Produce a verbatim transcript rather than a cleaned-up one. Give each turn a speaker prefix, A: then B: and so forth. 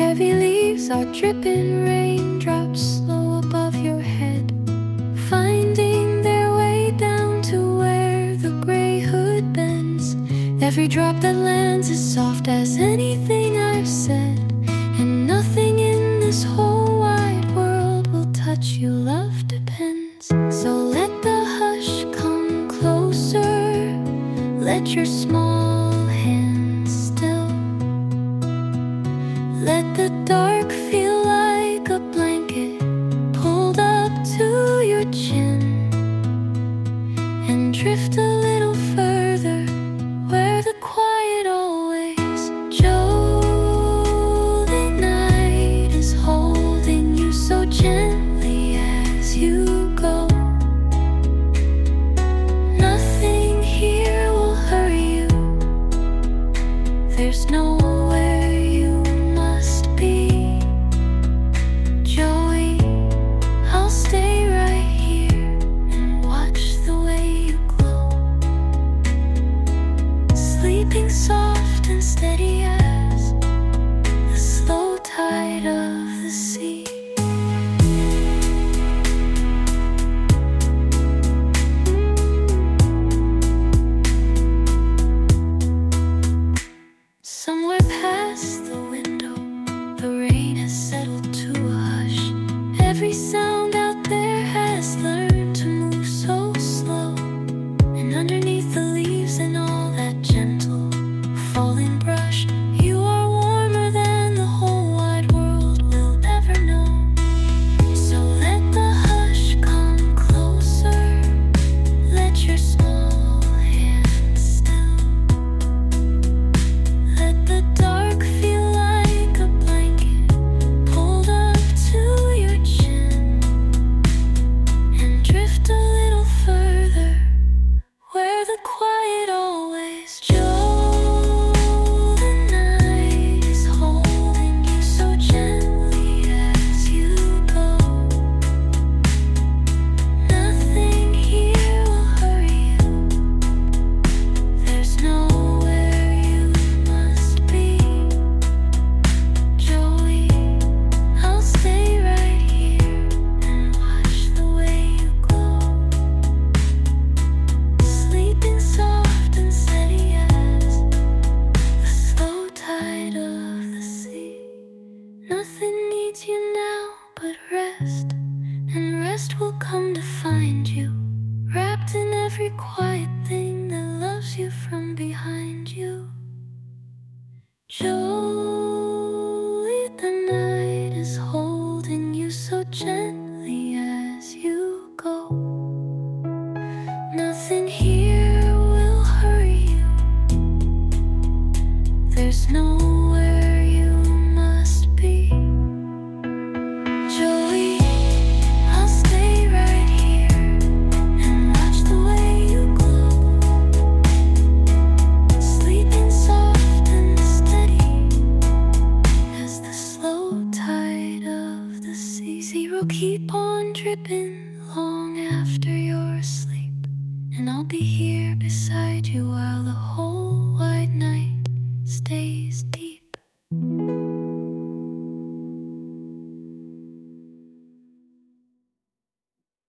A: Heavy leaves are dripping, raindrops slow above your head, finding their way down to where the gray hood bends. Every drop that lands is soft as anything I've said, and nothing in this whole wide world will touch you. Love depends. So let the hush come closer, let your small hand